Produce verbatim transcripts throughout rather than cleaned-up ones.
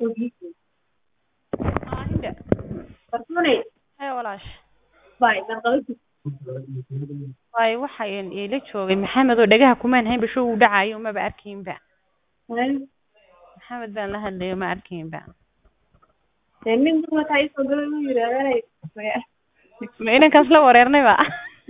اه هند فرسوني هاي ولاش باي قلبي واي waxay ila joogay maxamed oo dhagaha kumaan hayn bisho uu dhacayo ma ba arkin ba هاي maxamed baan la hadlayo ma arkin ba من دون ما تعيش وقولوا لي يا ma inaan kaas la wareernay ba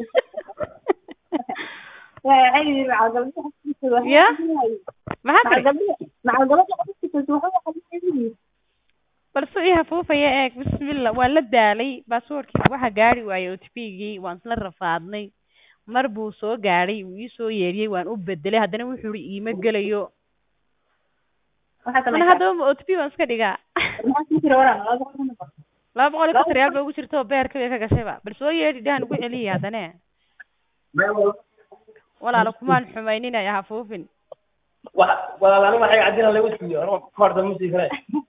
لا عيني مع قلبي يا maxaa مع tiri قلبي مع قلبي حبيبتي تسوحوا حبيبتي balse ii hafuufaya eeg bismillah waa la daalay baasaboorkii waxa gaari waayay O T P-gii waan isla rafaadnay mar buu soo gaadhay wuu ii soo yeeriyey waan u bedelay haddana wuxuu yidhi iima gelayo mana haddaba O T P waan iska dhigaa laba boqol iyo konton reyaal ba ugu jirta oo beerka way ka gashayba bal soo yeedhi dhahan ugu celiya haddane walaalo kumaan xumayninaya hafuufin walaal aniga waxay cadina lagu siiyo anoo koorda musii kale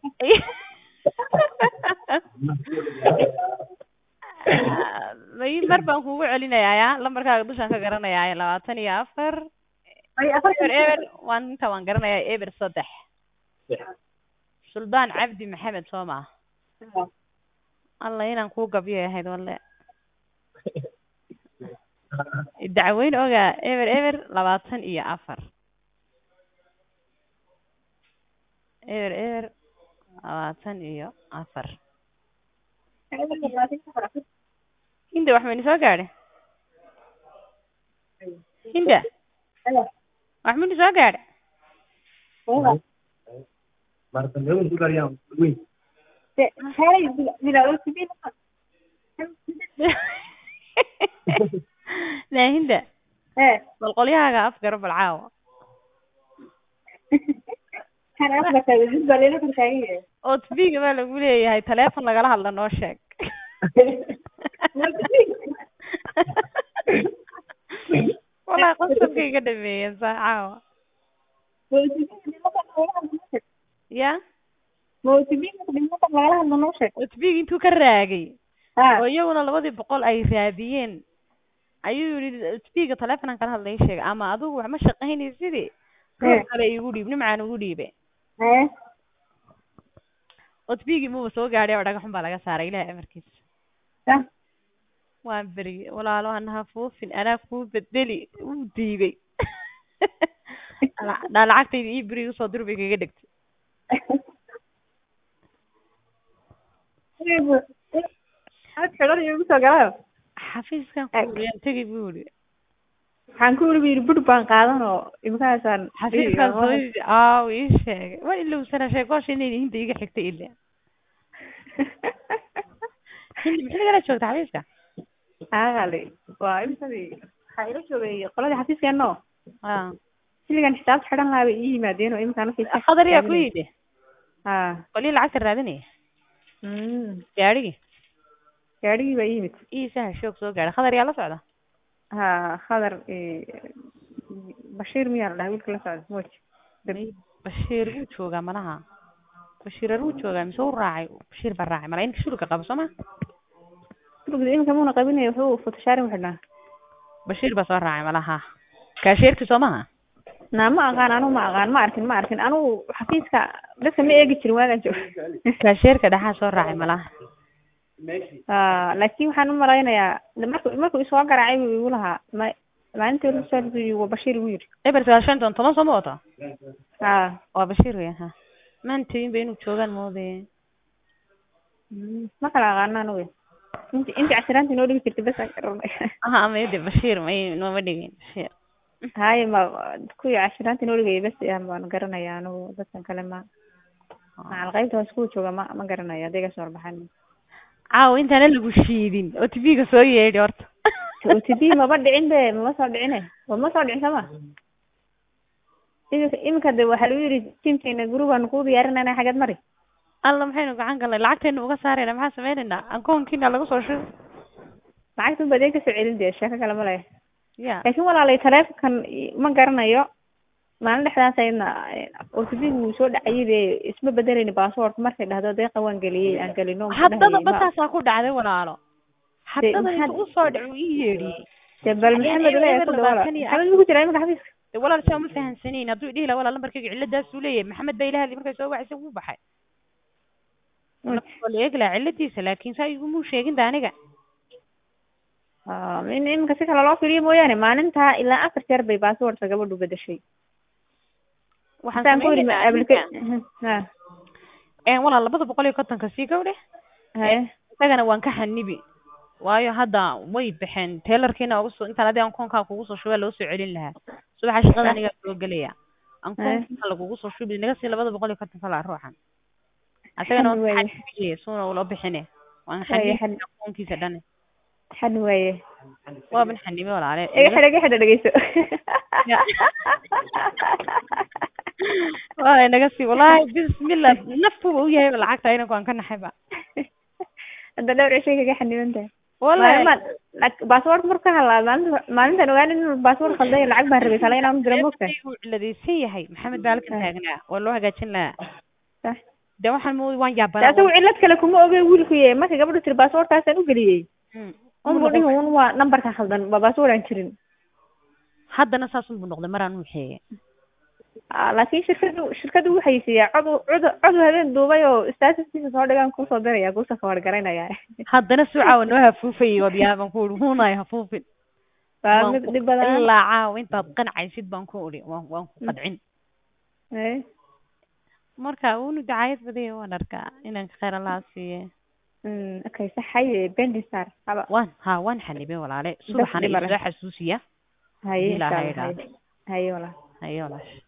may mar baan kugu celinayaa lambarkaaga dushaan ka garanayaa labaatan iyo afar eber eber waan inta waan garanayaa eber saddex suldaan cabdi maxamed soo maa alla inaan kuu gabyo ahayd walle dacweyn ogaa eber eber labaatan iyo afar eber eber labaatan iyo afar hinda wax mayna soo gaadhay hinda wax mayna soo gaadhay la hinda bal qolyahaaga afgaro bal caawa O T P-ga baa lagu leeyahay taleefon lagala hadla noo sheeg walaa qosabkayga dhameeyen saa caawa ya O T P-ga intuu ka raagay oo iyaguna labadii boqol ay raadiyeen ayuu yidhi O T P-ga taleefonaan kala hadlay sheeg ama adigu wax ma shaqaynaysidii ruux kale igu dhiib nimcaan ugu dhiibe O T P-gii muba soo gaadhay oo dhagaxun baa laga saaray ilahay amarkiisa waan beriyey walaalo hanaha fuufin anaa kuu bedeli uu diiday dhaa lacagtayda ii beri usoo dir bay kaga dhegtay xafiiskan kuuriyaan tegi buu yidhi waxaan ku uri bur baan qaadan oo imkaasaan xafiiskan soo yidhi aaw ii sheegay waa ilowsana sheegoosha inay hinda iga xigtay ile hindi maxay nagala joogta xafiiska aali waa imsadii waxaa ila joogay qoladii xafiiskeeno a xilligan xisaabta xidhan lahaa bay ii yimaadeen oo imkaan khadar yaa ku yidhi ha qolii lacagta raadinaya gaadhigii gaadhigii baa ii yimid ii sahal shoog soo gaadhay khadar yaa la socda ha khadar bashiir miyaa la dhahay wiilka la socda moj bashiir wuu joogaa malaha bashiirar wuu joogaa mise wuu raacay bashiir baa raacay mala inka shulka qabo soo ma shulka imika muuna qabinaya wuxuu photosharing xidhnaa bashiir baa soo raacay malaha kaasheerki soo maha naa ma aqaan anu ma aqaan ma arkin ma arkin anu xafiiska dadka ma eegi jirin waagaan jooga kaasheerka dhexaa soo raacay malaha laakiin waxaan u malaynayaa marku markuu isoo garaacay buu igu lahaa ma maalintii waa bashiir igu yidhi eber sagaal shanton toban soo ma wato ha waa bashiir weya ha maantayin ba inuu joogaan moodaye ma kala aqaana anuga inti inti cashiraanta inoo dhigi jirtay bas aan garanay aha ama de bashiir may nooma dhigin bashiir haye ma kuwii cashiraanta inoo dhigaya bas aan baan garanaya anugu dadkan kale ma macal qaybta hoos kuwa jooga ma ma garanayo adeega soo warbaxan caawa intaana lagu shiidin O T P-ga soo yeedhi horta O T P maba dhicin be mama soo dhicine mama soo dhicin sama imika imika de waxaa lagu yidhi tiimkeena gurugaan kuu diyaarinayna xageed mari alla maxaynu gacan galnay lacagtaynu uga saarayna maxaa sameynaynaa ankoonkiina lagu soo shubi lacagta badee kasoo celin dee sheeko kale ma leh ya laakiin walaalay taleefonkan ma garanayo maalin dhexdaas ayadna O T P-gu wuu soo dhacayay be isma bedelayni baasaboorka markay dhahdo deeqa waan geliyey aan gelino haddada bataasaa ku dhacday walaalo haddada inta usoo dhac uu ii yeedhiyey de bal maxamed le ku dhawaala maxamed ugu jiraa imika xafiiska walaal saa uma fahansaneyn hadduu idhihi laha walaal lambarkayga ciladaasuu leeyahay maxamed baa ilaahadii markay soo wacaysa wuu baxay wala eegla ciladiisa laakiin saa igu muu sheegin daaniga ah in in kasi kala loo fiiriyo mooyaane maalinta ilaa afar jeer bay passwordka gabadhu bedeshay waxaan ku yiri application ha ee wala labada boqol iyo konton ka sii gawdhe haye isagana waan ka xanibi waayo hadda way bixeen tailorkiina ugu soo intaan adii aan koonka kugu soo shubay loo soo celin lahaa subax shaqada aniga soo galaya aan koonka lagu soo shubay naga sii labada boqol iyo konton kala ruuxan asagana waan xanibi soo loo bixine waan xanibi koonkiisa dhan xan waye waa ban xanibi walaale iga xidhiga xidhiga dhageyso waa naga sii wallahi bismillah naftu u yahay lacagta inaan ku ka naxayba hadda dhowr shay kaga xanibantay wallahi password marka halaadan maalintan ogaan in password khaldan lacag baan rabay kale inaan diro moogta ladaysan yahay maxamed baalka taagnaa waa loo hagaajin lahaa sax de waxaan mood waan yaabana taasoo cilad kale kuma ogay wiilku yahay marka gabadhu tir password taasaan u galiyay um mudin uu waa numberka khaldan ba password aan jirin haddana saas uu noqday maraan u xeeyay laakiin shirkadu shirkadu waxay siiyay cod cod cod habeen duubay oo statuskiisa soo dhigaan ku soo diraya ku soo war garanaya haddana suuca wana hafuufay wadiyaaban ku dhuunay hafuufin baa mid dib badan la caaw intaad qancaysid baan ku uri waan waan ku qadcin ee marka uu dacaayad baday waan arkaa inaan khayr Allah siiye mm okay saxay bendisar haba waan ha waan xanibay walaale subaxan ila xasuusiya haye haye wala haye wala